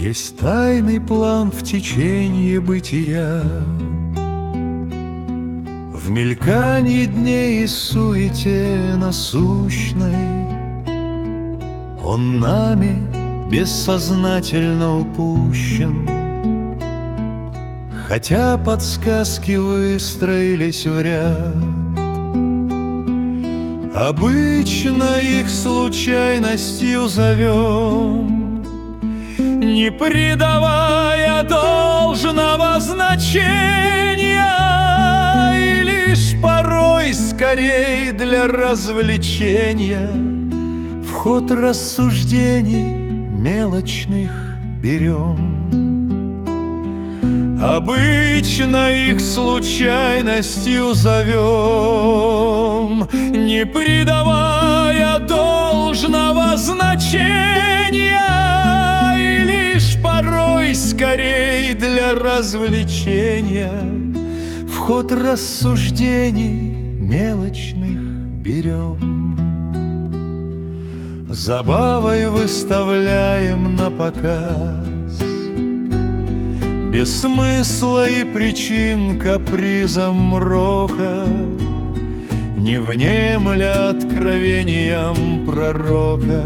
Есть тайный план в течение бытия, в мелькании дней и суете насущной. Он нами бессознательно упущен, хотя подсказки выстроились в ряд. Обычно их случайностью зовем, не придавая должного значения, и лишь порой скорей для развлечения в ход рассуждений мелочных берем. Обычно их случайностью зовем, не придавая должного значения, и лишь порой скорей для развлечения в ход рассуждений мелочных берем. Забавой выставляем на показ без смысла и причин капризом рока, не внемля откровениям пророка,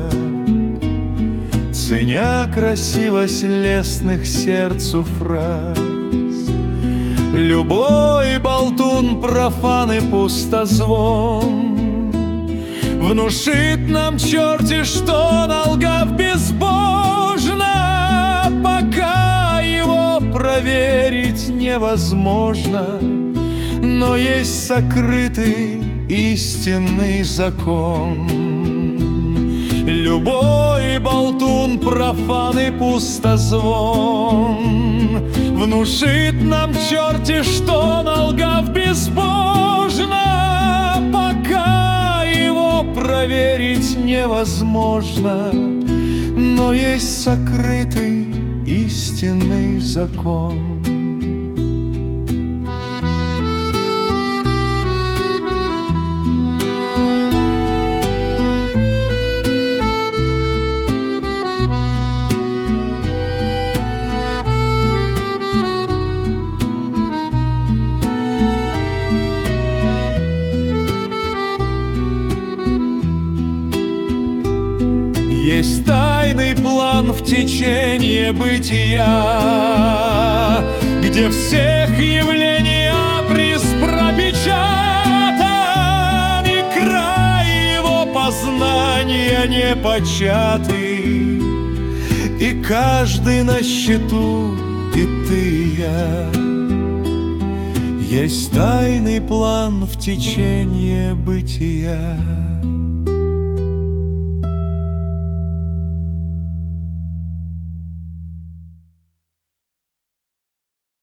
ценя красивость лестных сердцу фраз. Любой болтун, профан и пустозвон внушит нам черти что, налгав безбожно, пока его проверить невозможно. Но есть сокрытый истинный закон. Любой болтун, профан и пустозвон внушит нам черти что, налгав безбожно, пока его проверить невозможно. Но есть сокрытый истинный закон. Есть тайный план в течение бытия, где всех явлений априз пропечатан, и край его познания непочатый, и каждый на счету, и ты, и я. Есть тайный план в течение бытия.